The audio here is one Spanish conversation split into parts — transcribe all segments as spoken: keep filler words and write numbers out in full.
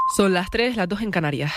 Son las tres, las dos en Canarias.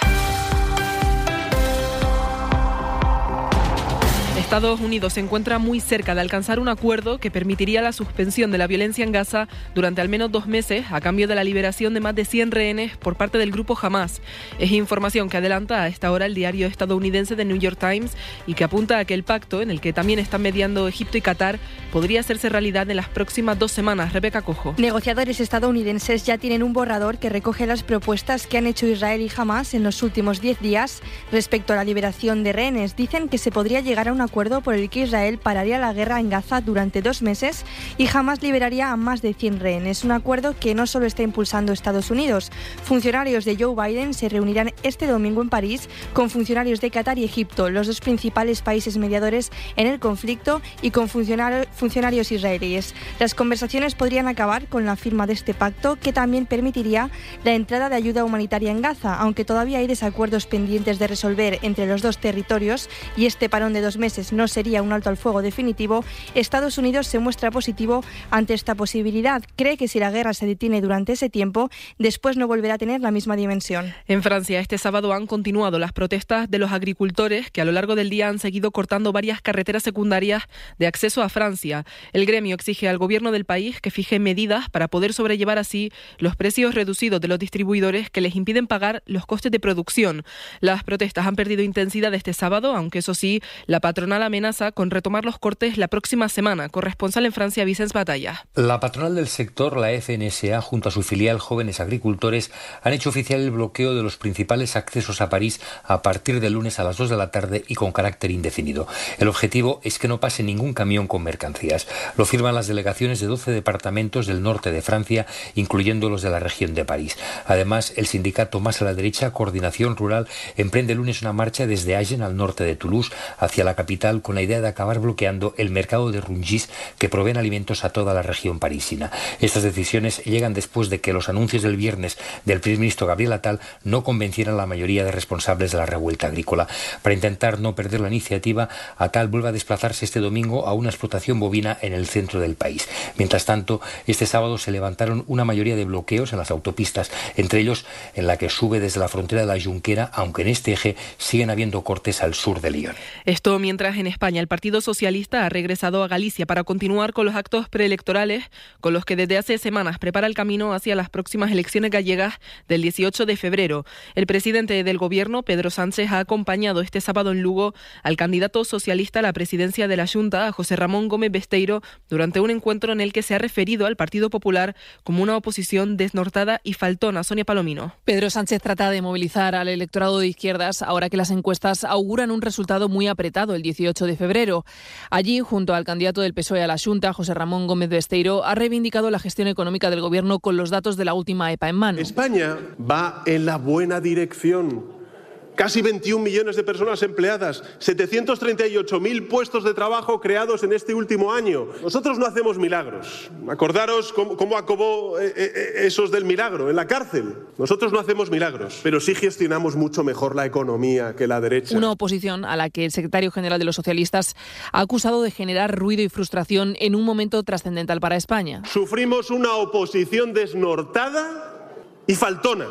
Estados Unidos se encuentra muy cerca de alcanzar un acuerdo que permitiría la suspensión de la violencia en Gaza durante al menos dos meses a cambio de la liberación de más de cien rehenes por parte del grupo Hamás. Es información que adelanta a esta hora el diario estadounidense The New York Times y que apunta a que el pacto, en el que también están mediando Egipto y Qatar, podría hacerse realidad en las próximas dos semanas. Rebeca Cojo. Negociadores estadounidenses ya tienen un borrador que recoge las propuestas que han hecho Israel y Hamás en los últimos diez días respecto a la liberación de rehenes. Dicen que se podría llegar a un acuerdo por el que Israel pararía la guerra en Gaza durante dos meses y Hamás liberaría a más de cien rehenes. Un acuerdo que no solo está impulsando Estados Unidos. Funcionarios de Joe Biden se reunirán este domingo en París con funcionarios de Qatar y Egipto, los dos principales países mediadores en el conflicto, y con funcionarios israelíes. Las conversaciones podrían acabar con la firma de este pacto, que también permitiría la entrada de ayuda humanitaria en Gaza, aunque todavía hay desacuerdos pendientes de resolver entre los dos territorios y este parón de dos meses no sería un alto al fuego definitivo. Estados Unidos se muestra positivo ante esta posibilidad. Cree que si la guerra se detiene durante ese tiempo, después no volverá a tener la misma dimensión. En Francia, este sábado han continuado las protestas de los agricultores que a lo largo del día han seguido cortando varias carreteras secundarias de acceso a Francia. El gremio exige al gobierno del país que fije medidas para poder sobrellevar así los precios reducidos de los distribuidores que les impiden pagar los costes de producción. Las protestas han perdido intensidad este sábado, aunque eso sí, la patronal amenaza con retomar los cortes la próxima semana. Corresponsal en Francia, Vicens Batalla. La patronal del sector, la F N S A, junto a su filial Jóvenes Agricultores, han hecho oficial el bloqueo de los principales accesos a París a partir del lunes a las dos de la tarde y con carácter indefinido. El objetivo es que no pase ningún camión con mercancías. Lo firman las delegaciones de doce departamentos del norte de Francia, incluyendo los de la región de París. Además, el sindicato más a la derecha, Coordinación Rural, emprende el lunes una marcha desde Agen, al norte de Toulouse, hacia la capital, con la idea de acabar bloqueando el mercado de Rungis, que proveen alimentos a toda la región parisina. Estas decisiones llegan después de que los anuncios del viernes del primer ministro Gabriel Attal no convencieran a la mayoría de responsables de la revuelta agrícola. Para intentar no perder la iniciativa, Attal vuelve a desplazarse este domingo a una explotación bovina en el centro del país. Mientras tanto, este sábado se levantaron una mayoría de bloqueos en las autopistas, entre ellos en la que sube desde la frontera de la Junquera, aunque en este eje siguen habiendo cortes al sur de Lyon. Esto mientras en España el Partido Socialista ha regresado a Galicia para continuar con los actos preelectorales con los que desde hace semanas prepara el camino hacia las próximas elecciones gallegas del dieciocho de febrero. El presidente del Gobierno, Pedro Sánchez, ha acompañado este sábado en Lugo al candidato socialista a la presidencia de la Xunta, a José Ramón Gómez Besteiro, durante un encuentro en el que se ha referido al Partido Popular como una oposición desnortada y faltona. Sonia Palomino. Pedro Sánchez trata de movilizar al electorado de izquierdas ahora que las encuestas auguran un resultado muy apretado el dieciocho de febrero. Allí, junto al candidato del P S O E a la Xunta, José Ramón Gómez Besteiro, ha reivindicado la gestión económica del Gobierno con los datos de la última E P A en mano. España va en la buena dirección. Casi veintiún millones de personas empleadas, setecientos treinta y ocho mil puestos de trabajo creados en este último año. Nosotros no hacemos milagros. Acordaros cómo, cómo acabó eh, eh, esos del milagro, en la cárcel. Nosotros no hacemos milagros, pero sí gestionamos mucho mejor la economía que la derecha. Una oposición a la que el secretario general de los socialistas ha acusado de generar ruido y frustración en un momento trascendental para España. Sufrimos una oposición desnortada y faltona.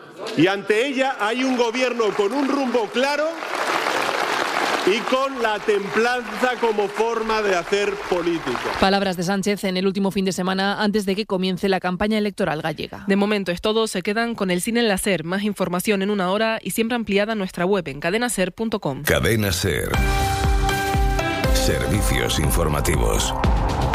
Y ante ella hay un gobierno con un rumbo claro y con la templanza como forma de hacer política. Palabras de Sánchez en el último fin de semana antes de que comience la campaña electoral gallega. De momento es todo, se quedan con el cine en la SER. Más información en una hora y siempre ampliada en nuestra web en cadena ser punto com. Cadena SER. Servicios informativos.